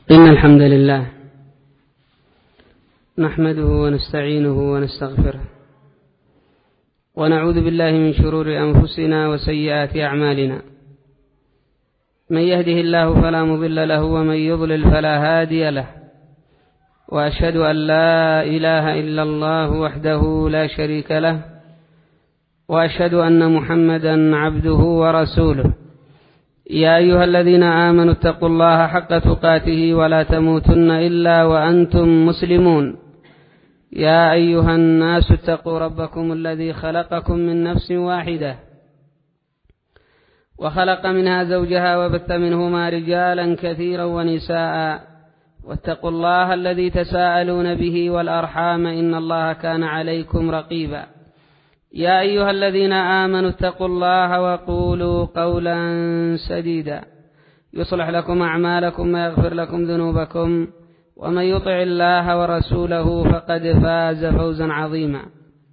إن الحمد لله نحمده ونستعينه ونستغفره ونعوذ بالله من شرور أنفسنا وسيئات أعمالنا. من يهده الله فلا مضل له ومن يضلل فلا هادي له، وأشهد أن لا إله إلا الله وحده لا شريك له، وأشهد أن محمدا عبده ورسوله. يا أيها الذين آمنوا اتقوا الله حق تقاته ولا تموتن إلا وأنتم مسلمون. يا أيها الناس اتقوا ربكم الذي خلقكم من نفس واحدة وخلق منها زوجها وبث منهما رجالا كثيرا ونساء، واتقوا الله الذي تساءلون به والأرحام إن الله كان عليكم رقيبا. يا أيها الذين آمنوا اتقوا الله وقولوا قولا سديدا يصلح لكم أعمالكم ويغفر لكم ذنوبكم، ومن يطع الله ورسوله فقد فاز فوزا عظيما.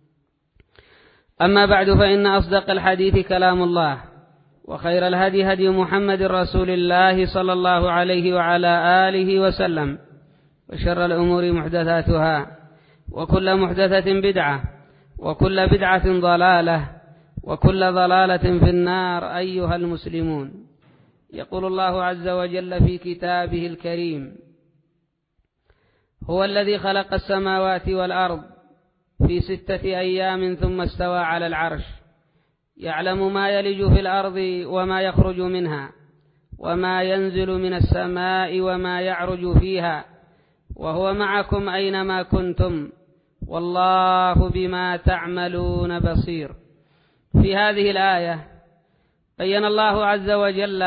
أما بعد، فإن أصدق الحديث كلام الله، وخير الهدي هدي محمد رسول الله صلى الله عليه وعلى آله وسلم، وشر الأمور محدثاتها، وكل محدثة بدعة، وكل بدعة ضلالة، وكل ضلالة في النار. أيها المسلمون، يقول الله عز وجل في كتابه الكريم: هو الذي خلق السماوات والأرض في 6 أيام ثم استوى على العرش، يعلم ما يلج في الأرض وما يخرج منها، وما ينزل من السماء وما يعرج فيها، وهو معكم أينما كنتم، والله بما تعملون بصير. في هذه الآية بين الله عز وجل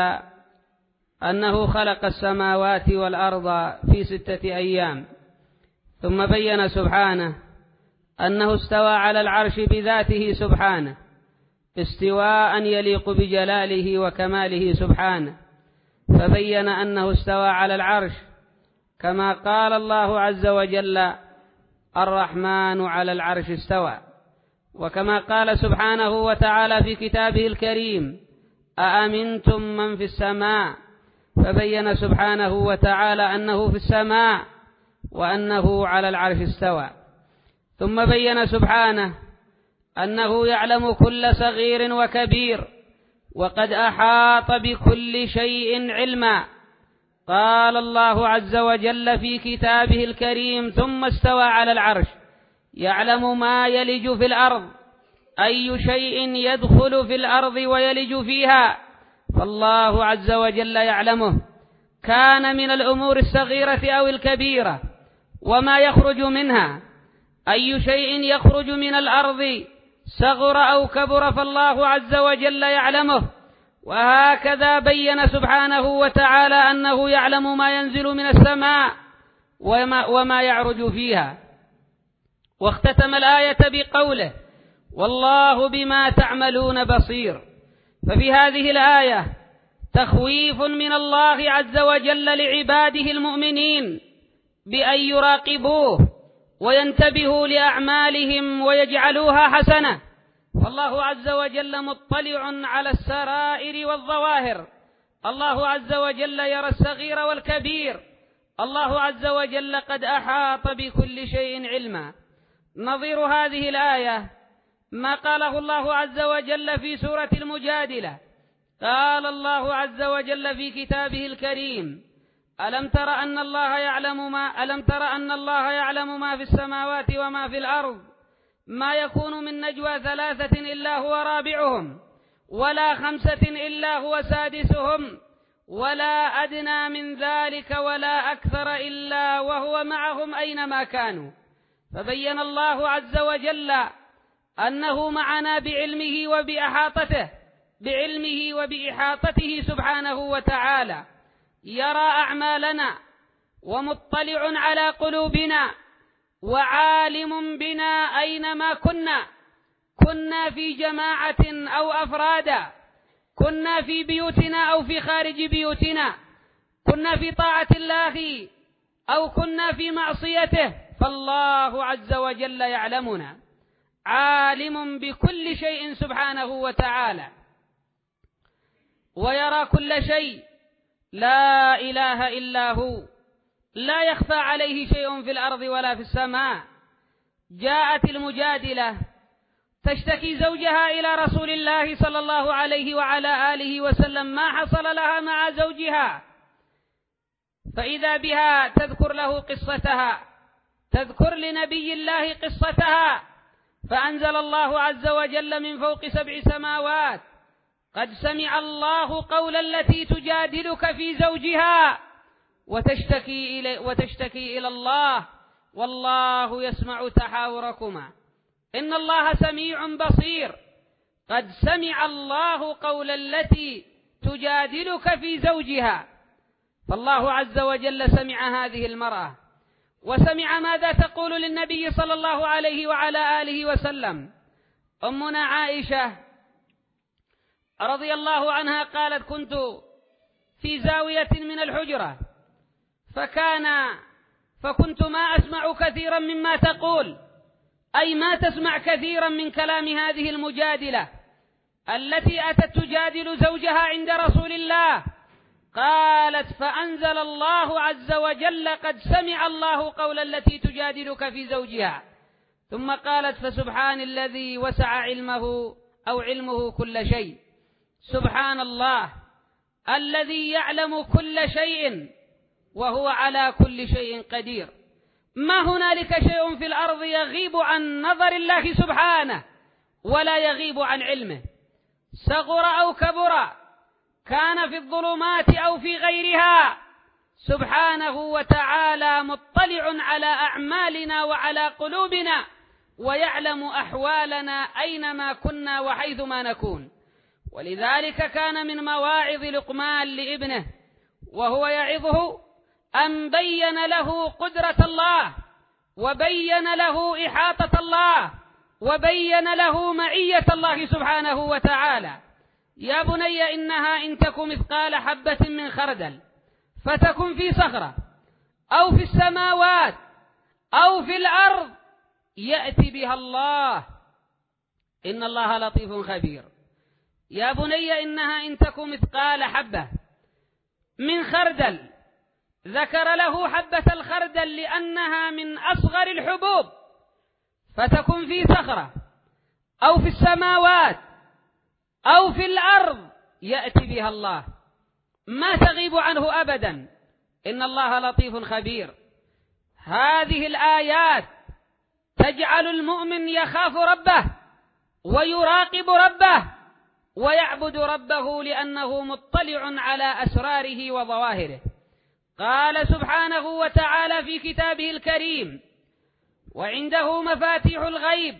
أنه خلق السماوات والأرض في 6 أيام، ثم بين سبحانه أنه استوى على العرش بذاته سبحانه استواء يليق بجلاله وكماله سبحانه، فبين أنه استوى على العرش كما قال الله عز وجل: الرحمن على العرش استوى. وكما قال سبحانه وتعالى في كتابه الكريم: أأمنتم من في السماء، فبين سبحانه وتعالى أنه في السماء وأنه على العرش استوى. ثم بين سبحانه أنه يعلم كل صغير وكبير، وقد أحاط بكل شيء علما. قال الله عز وجل في كتابه الكريم: ثم استوى على العرش يعلم ما يلج في الأرض، أي شيء يدخل في الأرض ويلج فيها، فالله عز وجل يعلمه، كان من الأمور الصغيرة أو الكبيرة، وما يخرج منها، أي شيء يخرج من الأرض صغر أو كبر، فالله عز وجل يعلمه. وهكذا بين سبحانه وتعالى أنه يعلم ما ينزل من السماء وما يعرج فيها. واختتم الآية بقوله: والله بما تعملون بصير. ففي هذه الآية تخويف من الله عز وجل لعباده المؤمنين بأن يراقبوه وينتبهوا لأعمالهم ويجعلوها حسنة، فالله عز وجل مطلع على السرائر والظواهر. الله عز وجل يرى الصغير والكبير. الله عز وجل قد أحاط بكل شيء علما. نظير هذه الآية ما قاله الله عز وجل في سورة المجادلة. قال الله عز وجل في كتابه الكريم: ألم تر أن الله يعلم ما في السماوات وما في الأرض، ما يكون من نجوى 3 إلا هو رابعهم، ولا 5 إلا هو سادسهم، ولا أدنى من ذلك ولا أكثر إلا وهو معهم أينما كانوا. فبين الله عز وجل أنه معنا بعلمه وبإحاطته سبحانه وتعالى، يرى أعمالنا ومطلع على قلوبنا وعالم بنا أينما كنا في جماعة أو أفرادا، كنا في بيوتنا أو في خارج بيوتنا، كنا في طاعة الله أو كنا في معصيته، فالله عز وجل يعلمنا، عالم بكل شيء سبحانه وتعالى، ويرى كل شيء، لا إله إلا هو لا يخفى عليه شيء في الأرض ولا في السماء. جاءت المجادلة تشتكي زوجها إلى رسول الله صلى الله عليه وعلى آله وسلم ما حصل لها مع زوجها، فإذا بها تذكر له قصتها، تذكر لنبي الله قصتها، فأنزل الله عز وجل من فوق 7 سماوات: قد سمع الله قول التي تجادلك في زوجها وتشتكي إلى الله والله يسمع تحاوركما إن الله سميع بصير. قد سمع الله قول التي تجادلك في زوجها، فالله عز وجل سمع هذه المرأة وسمع ماذا تقول للنبي صلى الله عليه وعلى آله وسلم. أمنا عائشة رضي الله عنها قالت: كنت في زاوية من الحجرة فكنت ما أسمع كثيرا مما تقول، أي ما تسمع كثيرا من كلام هذه المجادلة التي أتت تجادل زوجها عند رسول الله. قالت: فأنزل الله عز وجل: قد سمع الله قول التي تجادلك في زوجها. ثم قالت: فسبحان الذي وسع علمه كل شيء. سبحان الله الذي يعلم كل شيء وهو على كل شيء قدير. ما هنالك شيء في الأرض يغيب عن نظر الله سبحانه ولا يغيب عن علمه، صغر أو كبر، كان في الظلمات أو في غيرها، سبحانه وتعالى مطلع على أعمالنا وعلى قلوبنا، ويعلم أحوالنا أينما كنا وحيثما نكون. ولذلك كان من مواعظ لقمان لابنه وهو يعظه أن بين له قدرة الله، وبين له إحاطة الله، وبين له معية الله سبحانه وتعالى. يا بني إنها إن تك مثقال حبة من خردل فتكن في صخرة أو في السماوات أو في الأرض يأتي بها الله إن الله لطيف خبير. يا بني إنها إن تك مثقال حبة من خردل، ذكر له حبة الخردل لأنها من أصغر الحبوب، فتكن في صخرة أو في السماوات أو في الأرض يأتي بها الله، ما تغيب عنه أبدا، إن الله لطيف خبير. هذه الآيات تجعل المؤمن يخاف ربه ويراقب ربه ويعبد ربه لأنه مطلع على أسراره وظواهره. قال سبحانه وتعالى في كتابه الكريم: وعنده مفاتيح الغيب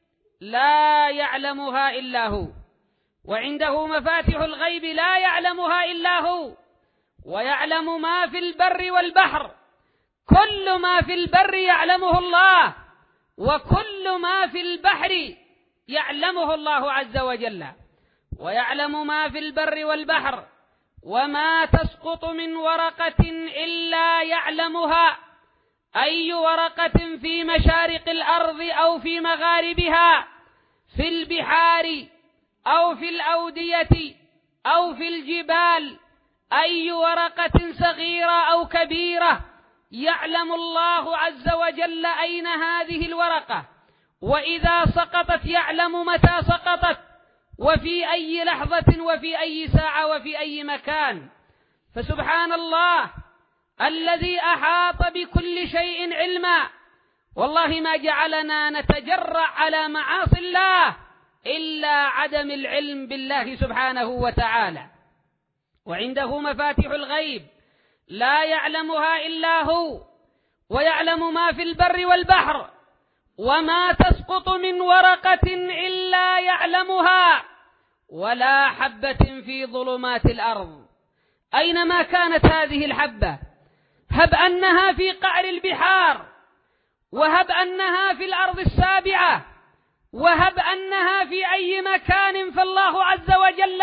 لا يعلمها إلا هو. وعنده مفاتيح الغيب لا يعلمها إلا هو، ويعلم ما في البر والبحر، كل ما في البر يعلمه الله، وكل ما في البحر يعلمه الله عز وجل. ويعلم ما في البر والبحر، وما تسقط من ورقة إلا يعلمها، أي ورقة في مشارق الأرض أو في مغاربها، في البحار أو في الأودية أو في الجبال، أي ورقة صغيرة أو كبيرة يعلم الله عز وجل أين هذه الورقة، وإذا سقطت يعلم متى سقطت، وفي أي لحظة، وفي أي ساعة، وفي أي مكان. فسبحان الله الذي أحاط بكل شيء علما. والله ما جعلنا نتجرأ على معاصي الله إلا عدم العلم بالله سبحانه وتعالى. وعنده مفاتيح الغيب لا يعلمها إلا هو، ويعلم ما في البر والبحر، وما تسقط من ورقة إلا يعلمها، ولا حبة في ظلمات الأرض. أينما كانت هذه الحبة، هب أنها في قعر البحار، وهب أنها في الأرض السابعة، وهب أنها في أي مكان، فالله عز وجل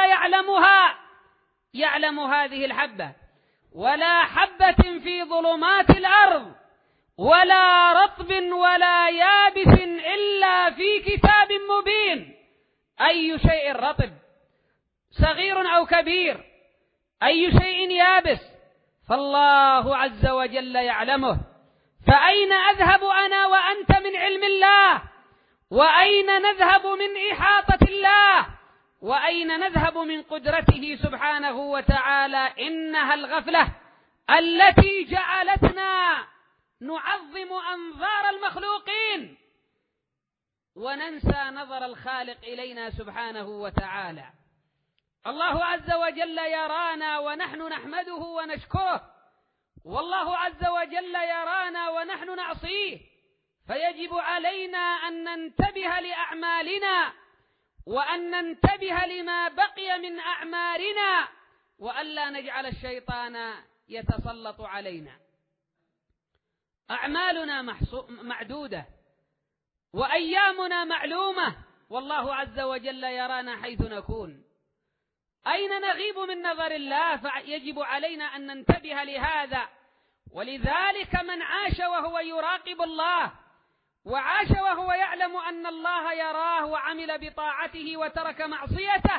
يعلم هذه الحبة. ولا حبة في ظلمات الأرض، ولا رطب ولا يابس إلا في كتاب مبين. أي شيء رطب صغير أو كبير، أي شيء يابس، فالله عز وجل يعلمه. فأين أذهب أنا وأنت من علم الله؟ وأين نذهب من إحاطة الله؟ وأين نذهب من قدرته سبحانه وتعالى؟ إنها الغفلة التي جعلتنا نعظم أنظار المخلوقين وننسى نظر الخالق إلينا سبحانه وتعالى. الله عز وجل يرانا ونحن نحمده ونشكره، والله عز وجل يرانا ونحن نعصيه، فيجب علينا أن ننتبه لأعمالنا وأن ننتبه لما بقي من أعمارنا، وألا نجعل الشيطان يتسلط علينا. أعمالنا معدودة وأيامنا معلومة، والله عز وجل يرانا حيث نكون. أين نغيب من نظر الله؟ فيجب علينا أن ننتبه لهذا. ولذلك من عاش وهو يراقب الله وعاش وهو يعلم أن الله يراه وعمل بطاعته وترك معصيته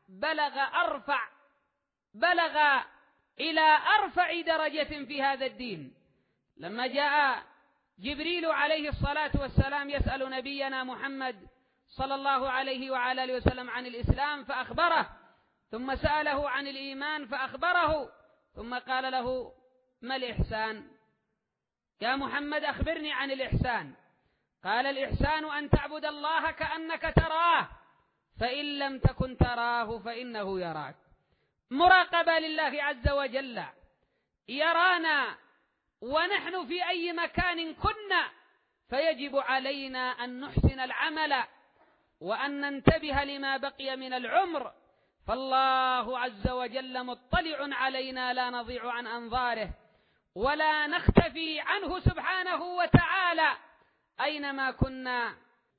بلغ إلى أرفع درجة في هذا الدين. لما جاء جبريل عليه الصلاة والسلام يسأل نبينا محمد صلى الله عليه وعلى آله وسلم عن الإسلام فأخبره، ثم سأله عن الإيمان فأخبره، ثم قال له: ما الإحسان؟ يا محمد أخبرني عن الإحسان. قال: الإحسان أن تعبد الله كأنك تراه، فإن لم تكن تراه فإنه يراك. مراقبة لله عز وجل، يرانا ونحن في أي مكان كنا، فيجب علينا أن نحسن العمل وأن ننتبه لما بقي من العمر، فالله عز وجل مطلع علينا لا نضيع عن أنظاره ولا نختفي عنه سبحانه وتعالى أينما كنا.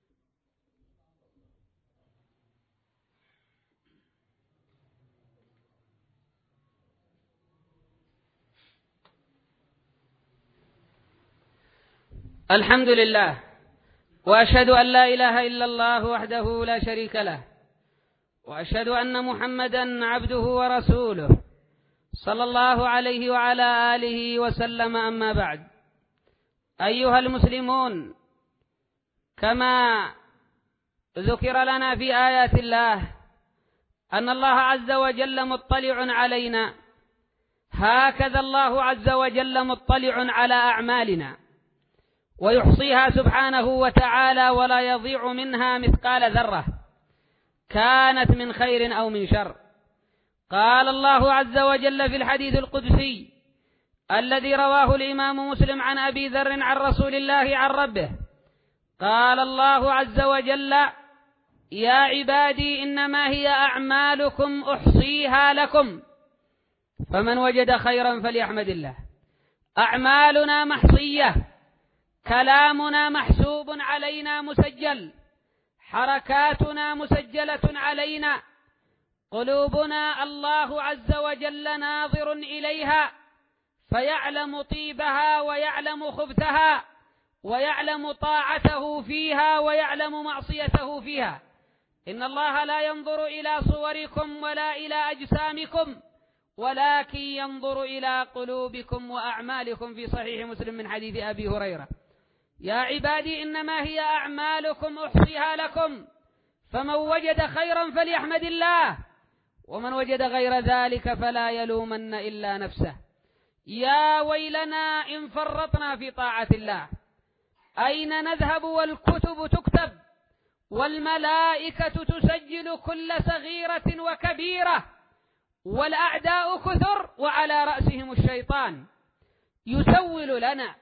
الحمد لله، وأشهد أن لا إله إلا الله وحده لا شريك له، وأشهد أن محمدا عبده ورسوله صلى الله عليه وعلى آله وسلم. أما بعد، أيها المسلمون، كما ذكر لنا في آيات الله أن الله عز وجل مطلع علينا، هكذا الله عز وجل مطلع على أعمالنا ويحصيها سبحانه وتعالى ولا يضيع منها مثقال ذرة كانت من خير أو من شر. قال الله عز وجل في الحديث القدسي الذي رواه الإمام مسلم عن أبي ذر عن رسول الله عن ربه، قال الله عز وجل: يا عبادي إنما هي أعمالكم أحصيها لكم فمن وجد خيرا فليحمد الله. أعمالنا محصية، كلامنا محسوب علينا مسجل، حركاتنا مسجلة علينا، قلوبنا الله عز وجل ناظر إليها فيعلم طيبها ويعلم خبثها ويعلم طاعته فيها ويعلم معصيته فيها. إن الله لا ينظر إلى صوركم ولا إلى أجسامكم ولكن ينظر إلى قلوبكم وأعمالكم، في صحيح مسلم من حديث أبي هريرة: يا عبادي إنما هي أعمالكم أحصيها لكم فمن وجد خيرا فليحمد الله ومن وجد غير ذلك فلا يلومن إلا نفسه. يا ويلنا إن فرطنا في طاعة الله، أين نذهب والكتب تكتب والملائكة تسجل كل صغيرة وكبيرة والأعداء كثر وعلى رأسهم الشيطان يسول لنا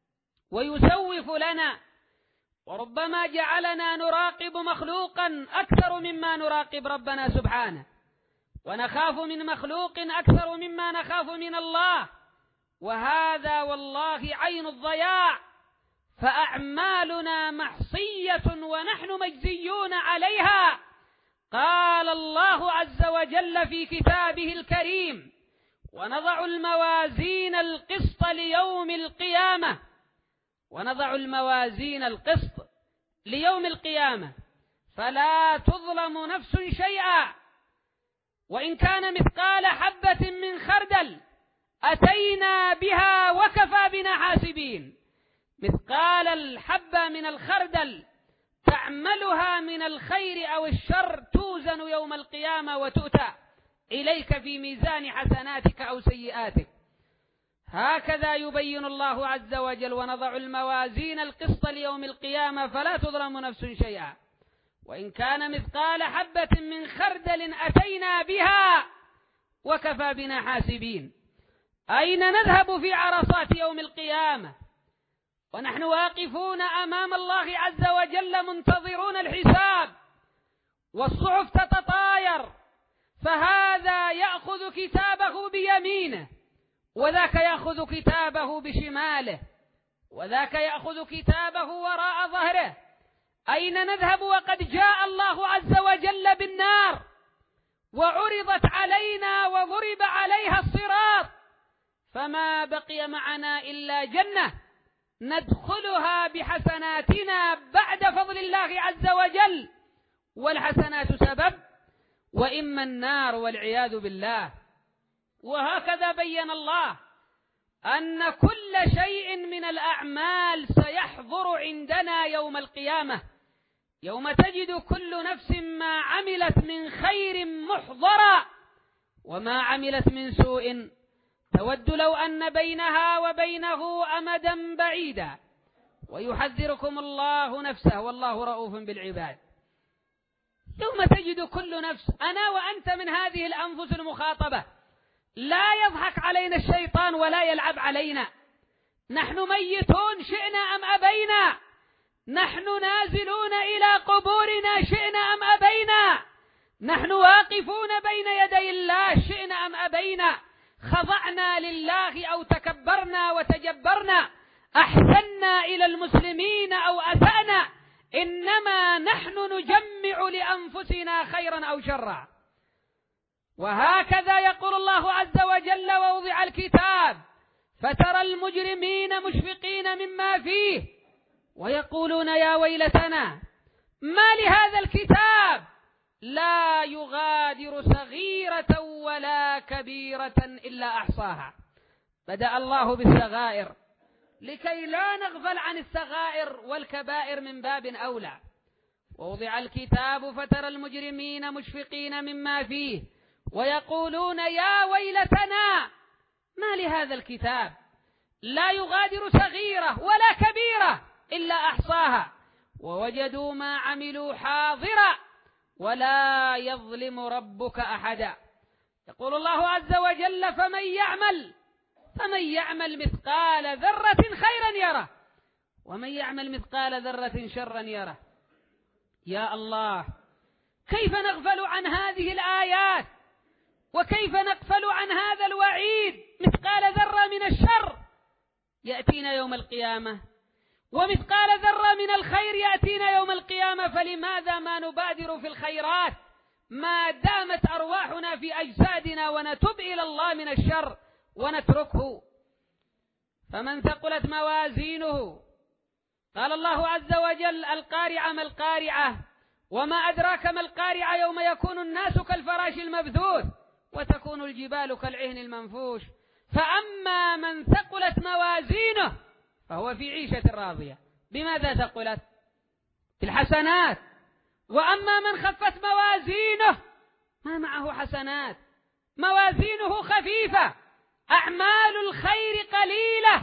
ويسوف لنا، وربما جعلنا نراقب مخلوقا أكثر مما نراقب ربنا سبحانه، ونخاف من مخلوق أكثر مما نخاف من الله، وهذا والله عين الضياع. فأعمالنا محصية ونحن مجزيون عليها. قال الله عز وجل في كتابه الكريم: ونضع الموازين القسط ليوم القيامة، ونضع الموازين القسط ليوم القيامة فلا تظلم نفس شيئا وإن كان مثقال حبة من خردل أتينا بها وكفى بنا حاسبين. مثقال الحبة من الخردل تعملها من الخير أو الشر توزن يوم القيامة وتؤتى إليك في ميزان حسناتك أو سيئاتك. هكذا يبين الله عز وجل: ونضع الموازين القسط ليوم القيامة فلا تظلم نفس شيئا وإن كان مثقال حبة من خردل أتينا بها وكفى بنا حاسبين. أين نذهب في عرصات يوم القيامة ونحن واقفون أمام الله عز وجل منتظرون الحساب والصحف تتطاير، فهذا يأخذ كتابه بيمينه وذاك يأخذ كتابه بشماله وذاك يأخذ كتابه وراء ظهره. أين نذهب وقد جاء الله عز وجل بالنار وعرضت علينا وضرب عليها الصراط، فما بقي معنا إلا جنة ندخلها بحسناتنا بعد فضل الله عز وجل، والحسنات سبب وإما النار والعياذ بالله. وهكذا بين الله أن كل شيء من الأعمال سيحضر عندنا يوم القيامة، يوم تجد كل نفس ما عملت من خير محضرا وما عملت من سوء تود لو أن بينها وبينه أمدا بعيدا، ويحذركم الله نفسه والله رؤوف بالعباد. يوم تجد كل نفس، أنا وأنت من هذه الأنفس المخاطبة، لا يضحك علينا الشيطان ولا يلعب علينا. نحن ميتون شئنا أم أبينا، نحن نازلون إلى قبورنا شئنا أم أبينا، نحن واقفون بين يدي الله شئنا أم أبينا، خضعنا لله أو تكبرنا وتجبرنا، أحسنا إلى المسلمين أو أسأنا، إنما نحن نجمع لأنفسنا خيرا أو شرا. وهكذا يقول الله عز وجل: ووضع الكتاب فترى المجرمين مشفقين مما فيه ويقولون يا ويلتنا ما لهذا الكتاب لا يغادر صغيرة ولا كبيرة إلا أحصاها. بدأ الله بالصغائر لكي لا نغفل عن الصغائر، والكبائر من باب أولى. ووضع الكتاب فترى المجرمين مشفقين مما فيه ويقولون يا ويلتنا ما لهذا الكتاب لا يغادر صغيرة ولا كبيرة إلا أحصاها ووجدوا ما عملوا حاضرا ولا يظلم ربك أحدا. يقول الله عز وجل: فمن يعمل مثقال ذرة خيرا يره ومن يعمل مثقال ذرة شرا يره. يا الله، كيف نغفل عن هذه الآيات وكيف نغفل عن هذا الوعيد؟ مثقال ذرة من الشر يأتينا يوم القيامة ومثقال ذرة من الخير يأتينا يوم القيامة، فلماذا ما نبادر في الخيرات ما دامت أرواحنا في أجسادنا ونتوب إلى الله من الشر ونتركه؟ فمن ثقلت موازينه، قال الله عز وجل: القارعة ما القارعة وما أدراك ما القارعة يوم يكون الناس كالفراش المبثوث وتكون الجبال كالعهن المنفوش. فأما من ثقلت موازينه فهو في عيشة راضية. بماذا ثقلت؟ بالحسنات. وأما من خفت موازينه ما معه حسنات، موازينه خفيفة، أعمال الخير قليلة.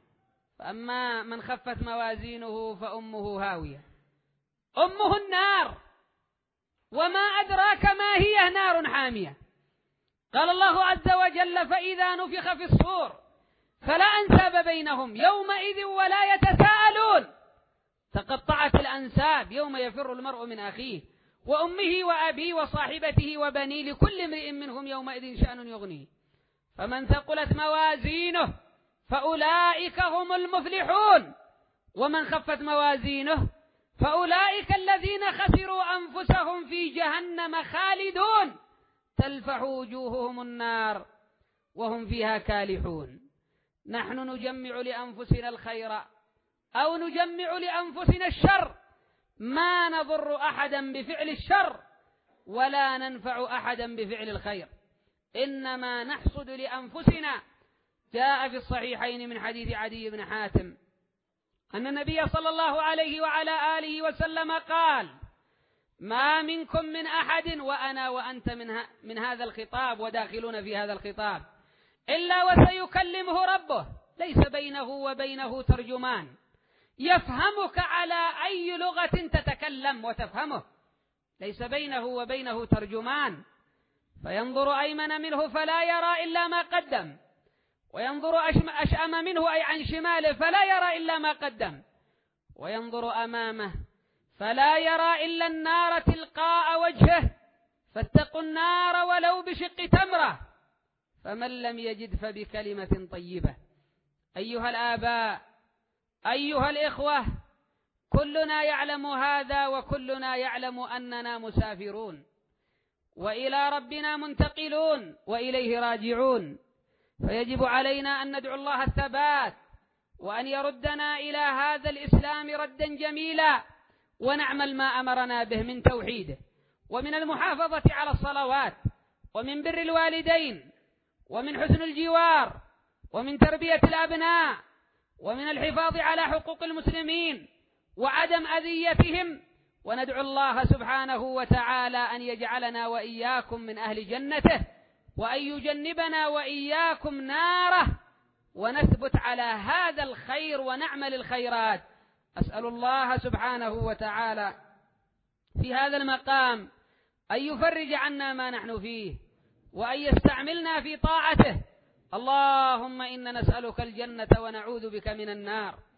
فأما من خفت موازينه فأمه هاوية، أمه النار، وما أدراك ما هي نار حامية. قال الله عز وجل: فإذا نفخ في الصور فلا أنساب بينهم يومئذ ولا يتساءلون. تقطعت الأنساب يوم يفر المرء من أخيه وأمه وأبيه وصاحبته وبنيه لكل امرئ منهم يومئذ شأن يغنيه. فمن ثقلت موازينه فأولئك هم المفلحون، ومن خفت موازينه فأولئك الذين خسروا أنفسهم في جهنم خالدون تلفح وجوههم النار وهم فيها كالحون. نحن نجمع لأنفسنا الخير أو نجمع لأنفسنا الشر، ما نضر أحدا بفعل الشر ولا ننفع أحدا بفعل الخير، إنما نحصد لأنفسنا جاء في الصحيحين من حديث عدي بن حاتم أن النبي صلى الله عليه وعلى آله وسلم قال: ما منكم من أحد، وأنا وأنت من هذا الخطاب وداخلون في هذا الخطاب، إلا وسيكلمه ربه، ليس بينه وبينه ترجمان، يفهمك على أي لغة تتكلم وتفهمه، ليس بينه وبينه ترجمان، فينظر أيمن منه فلا يرى إلا ما قدم، وينظر أشأم منه أي عن شماله فلا يرى إلا ما قدم، وينظر أمامه فلا يرى إلا النار تلقاء وجهه، فاتقوا النار ولو بشق تمرة، فمن لم يجد فبكلمة طيبة. أيها الآباء، أيها الإخوة، كلنا يعلم هذا، وكلنا يعلم أننا مسافرون وإلى ربنا منتقلون وإليه راجعون، فيجب علينا أن ندعو الله الثبات، وأن يردنا إلى هذا الإسلام ردا جميلا، ونعمل ما أمرنا به من توحيده، ومن المحافظة على الصلوات، ومن بر الوالدين، ومن حسن الجوار، ومن تربية الأبناء، ومن الحفاظ على حقوق المسلمين وعدم أذيتهم، وندعو الله سبحانه وتعالى أن يجعلنا وإياكم من أهل جنته، وأن يجنبنا وإياكم ناره، ونثبت على هذا الخير ونعمل الخيرات. أسأل الله سبحانه وتعالى في هذا المقام أن يفرج عنا ما نحن فيه، وأن يستعملنا في طاعته. اللهم إنا نسألك الجنة ونعوذ بك من النار.